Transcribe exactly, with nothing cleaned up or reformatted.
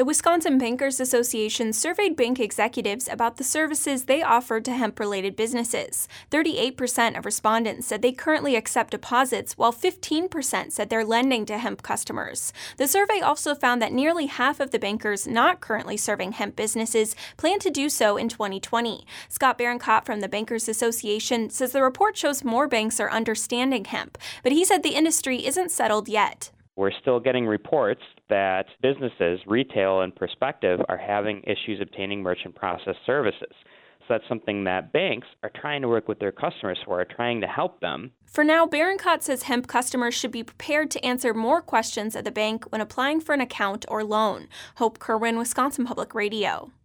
The Wisconsin Bankers Association surveyed bank executives about the services they offered to hemp-related businesses. thirty-eight percent of respondents said they currently accept deposits, while fifteen percent said they're lending to hemp customers. The survey also found that nearly half of the bankers not currently serving hemp businesses plan to do so in twenty twenty. Scott Barancott from the Bankers Association says the report shows more banks are understanding hemp, but he said the industry isn't settled yet. We're still getting reports that businesses, retail and prospective, are having issues obtaining merchant process services. So that's something that banks are trying to work with their customers for, trying to help them. For now, Barancott says hemp customers should be prepared to answer more questions at the bank when applying for an account or loan. Hope Kerwin, Wisconsin Public Radio.